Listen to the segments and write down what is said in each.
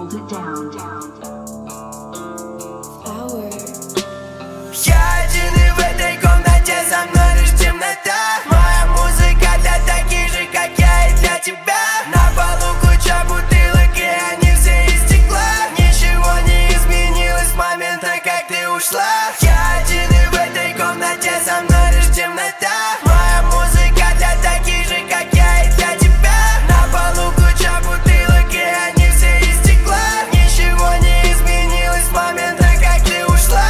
hold it down. Я один и в этой комнате со мной лишь темнота. Моя музыка для таких же, как я, и для тебя. На полу куча бутылок, и они все из стекла. Ничего не изменилось с момента, как ты ушла. Я один и в этой комнате со мной лишь темнота. Моя музыка для таких же, как я, и для тебя. На полу куча бутылок, и они все из стекла. Ничего не изменилось с момента, как ты ушла.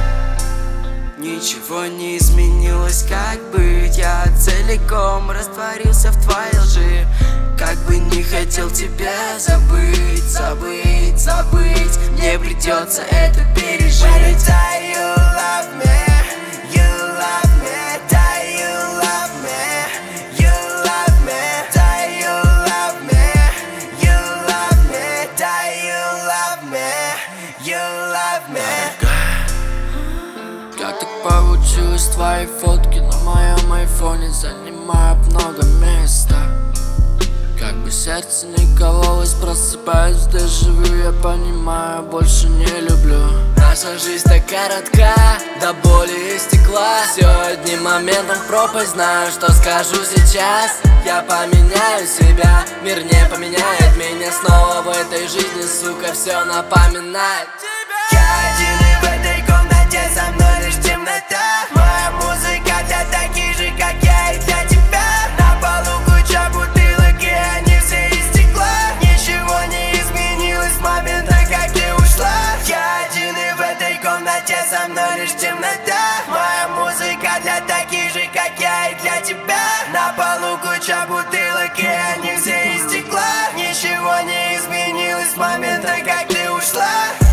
Ничего не изменилось, как быть. Я целиком растворился в твоей лжи. Как бы не хотел тебя забыть, забыть, забыть, мне придется это пережить. Do you love me? You love me? Do you love me? You love me? Do you love me? You love me? Do you love me? You love me? Как так получилось, твои фотки на моем айфоне занимают много места. Как бы сердце не кололось, просыпаюсь в дежавю. Я понимаю, больше не люблю. Наша жизнь так коротка, до боли и стекла. Все одним моментом в пропасть, знаю, что скажу сейчас. Я поменяю себя, мир не поменяет меня. Снова в этой жизни, сука, все напоминает тебя. Я один и в этой комнате со мной лишь темнота. Моя музыка для таких же, как я, и для тебя. На полу куча бутылок, и они все из стекла. Ничего не изменилось с момента, как ты ушла. Я один и в этой комнате со мной лишь темнота. Моя музыка для таких же, как я, и для тебя. На полу куча бутылок, и они все из стекла. Ничего не изменилось с момента, как ты ушла.